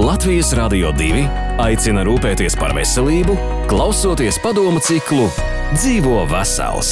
Latvijas Radio 2 aicina rūpēties par veselību, klausoties padomu ciklu Dzīvo vesels.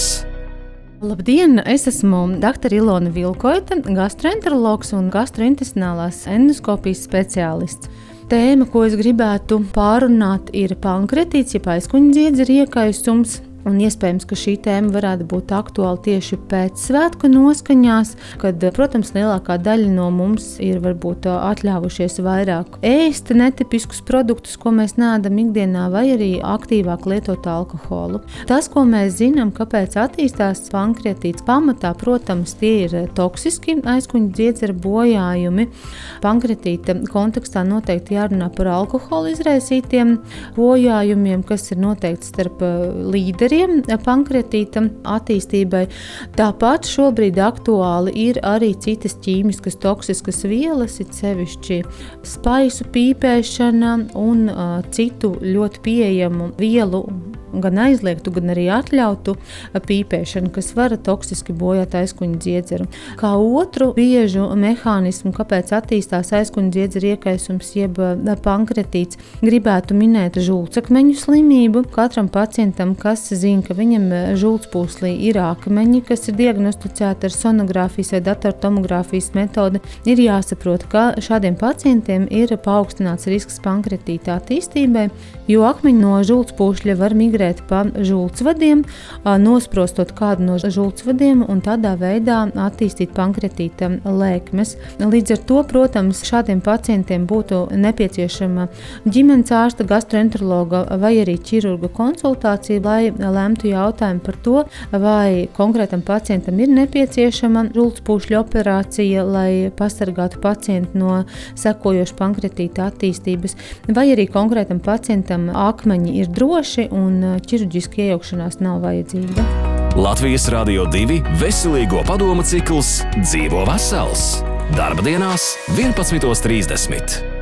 Labdien! Es esmu dr. Ilona Vilkoita, gastroenterologs un gastrointestālās endoskopijas speciālists. Tēma, ko es gribētu pārunāt, ir pankreatīts, jeb aizkuņģiedzera iekaisums. Un iespējams, ka šī tēma varētu būt aktuāla tieši pēc svētku noskaņās, kad, protams, lielākā daļa no mums ir varbūt atļāvušies vairāk ēst netipiskus produktus, ko mēs neēdam ikdienā, vai arī aktīvāk lietot alkoholu. Tas, ko mēs zinām, kāpēc attīstās pankreatīts pamatā, protams, tie ir toksiski aizkuņģiedzera bojājumi. Pankreatīta kontekstā noteikti jārunā par alkoholu izraisītiem bojājumiem, kas ir noteikti starp līderiem pankreatīta attīstībai. Tāpat šobrīd aktuāli ir arī citas ķīmiskas toksiskas vielas, it sevišķi spaisu pīpēšana un citu ļoti pieejamu vielu, gan aizliegtu, gan arī atļautu pīpēšanu, kas var toksiski bojāt aizkuņģiedzeru. Kā otru biežu mehānismu, kāpēc attīstās aizkuņģiedzera iekaisums jeb pankreatīts, gribētu minēt žultsakmeņu slimību. Katram pacientam, kas zina, ka viņam žultspūslī ir akmeņi, kas ir diagnosticēti ar sonogrāfijas vai datortomogrāfijas metodi, ir jāsaprot, ka šādiem pacientiem ir paaugstināts risks pankreatīta attīstībai, jo akmeņi no žultspūšļa var migrēt pa žultsvadiem, nosprostot kādu no žultsvadiem un tādā veidā attīstīt pankreatīta lēkmes. Līdz ar to, protams, šādiem pacientiem būtu nepieciešama ģimenes ārsta, gastroenterologa vai arī ķirurga konsultācija, lai lemtu jautājumu par to, vai konkrētam pacientam ir nepieciešama žultspūšļa operācija, lai pasargātu pacientu no sekojošu pankreatīta attīstības, vai arī konkrētam pacientam akmeņi ir droši un ķirurģiska iejaukšanās nav vajadzīga. Latvijas Radio 2 veselīgo padomu cikls Dzīvo vesels. Darba dienās 11:30.